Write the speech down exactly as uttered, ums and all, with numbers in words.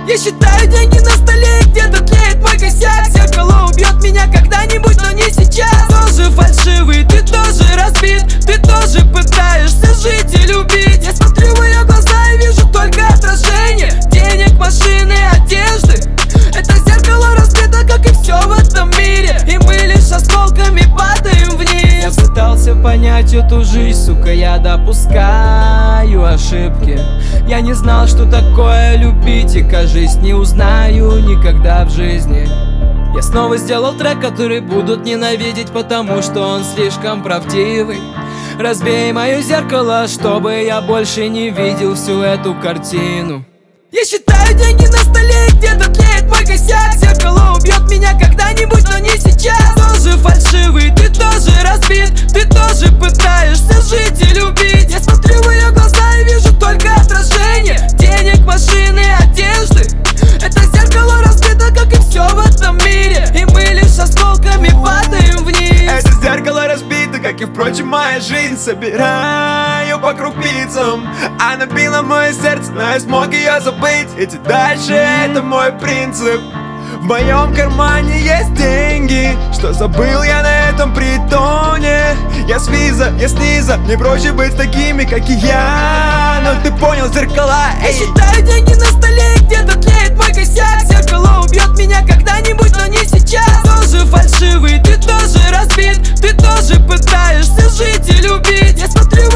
Я считаю деньги на столе, где-то тлеет мой косяк. Зеркало убьет меня когда-нибудь, но не сейчас. Тоже фальшивый, ты тоже разбит, ты тоже пытаешься жить и любить. Я смотрю в ее глаза и вижу только отражение денег, машины, одежды. Это зеркало разбито, как и все в этом мире, и мы лишь осколками падаем вниз. Я пытался понять эту жизнь, сука, я допускаю ошибки. Я не знал, что такое любить, и, кажись, не узнаю никогда в жизни. Я снова сделал трек, который будут ненавидеть, потому что он слишком правдивый. Разбей мое зеркало, чтобы я больше не видел всю эту картину. Я считаю деньги на столе, где-то тлеет мой косяк. Зеркало убьет меня когда-нибудь, но не сейчас. Тоже фальшивый, ты тоже разбит, ты тоже пытаешься жить и любить. Я смотрю в ее глаза и вижу только отражение денег, машины, одежды. Это зеркало разбито, как и все в этом мире, и мы лишь осколками падаем вниз. Это зеркало разбито, как и, впрочем, моя жизнь. Собираю по крупицам. Она била мое сердце, но я смог ее забыть. Идти дальше, это мой принцип. В моем кармане есть деньги, что забыл я на этом притоне. Я с виза, я снизу, мне проще быть такими, как и я. Но ты понял, зеркала, эй. Я считаю деньги на столе, где-то тлеет мой косяк. Зеркало убьет меня когда-нибудь, но не сейчас. Тоже фальшивый, ты тоже разбит, ты тоже пытаешься жить и любить. Я смотрю